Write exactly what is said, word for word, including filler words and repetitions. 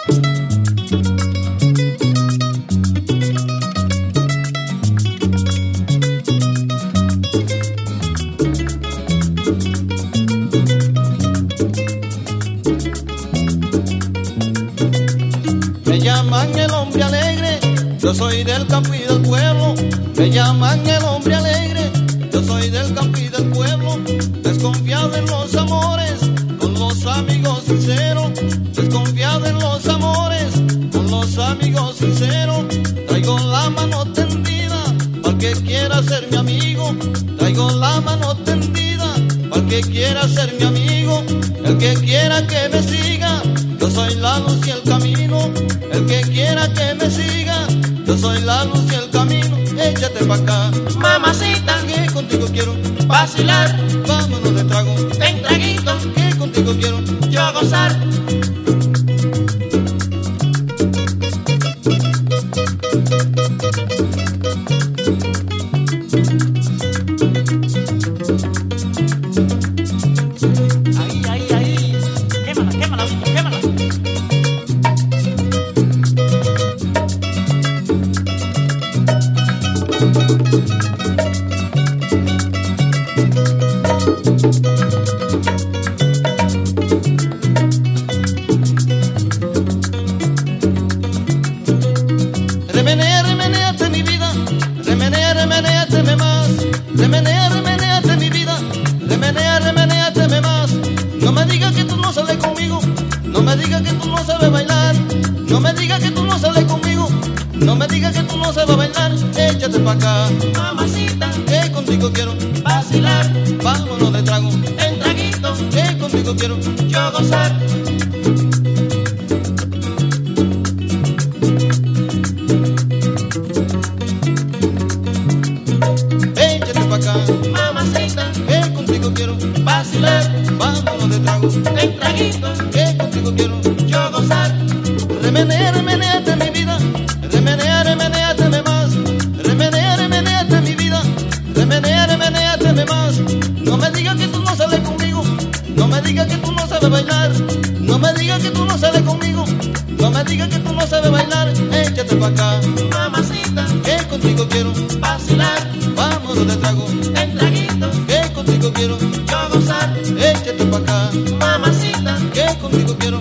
Me llaman el hombre alegre, yo soy del campo y del pueblo. Me llaman el hombre alegre, yo soy del campo y del pueblo. Desconfiado en los amores, con los amigos sinceros. Desconfiado en los amores, con los amigos sinceros. Traigo la mano tendida, al que quiera ser mi amigo. Traigo la mano tendida, al que quiera ser mi amigo. El que quiera que me siga, yo soy la luz y el camino. El que quiera que me siga, yo soy la luz y el camino. Échate pa' acá, mamacita, que contigo quiero vacilar, vámonos de trago, ten traguito, que contigo quiero yo gozar. Ahí, ahí, ahí, quémala, quémala, quémala. Remenea, remenéate mi vida, remenea, remenéateme más. Remenea, remenéate mi vida, remenea, remenéateme más. No me digas que tú no sales conmigo, no me digas que tú no sabes bailar. No me digas que tú no sales conmigo, no me digas que tú no sabes bailar. Échate pa' acá, Mamacita, que contigo quiero vacilar, vámonos de trago, ten traguito, que contigo quiero yo gozar. échate pa' acá, Mamacita, que contigo quiero vacilar, vámonos de trago, ten traguito, que contigo quiero yo gozar. remenea, remenéate mi vida, remenea, remenéateme más. Remenea, remenéate mi vida, remenea, remenéateme más. No me digas que tú no sales conmigo, no me digas que tú no sabes bailar. No me digas que tú no sales conmigo, no me digas que tú no sabes bailar. Échate pa' acá, Mamacita, que contigo quiero vacilar, vámonos de trago, ten traguito, que contigo quiero yo gozar. échate pa' acá, Mamacita, que contigo quiero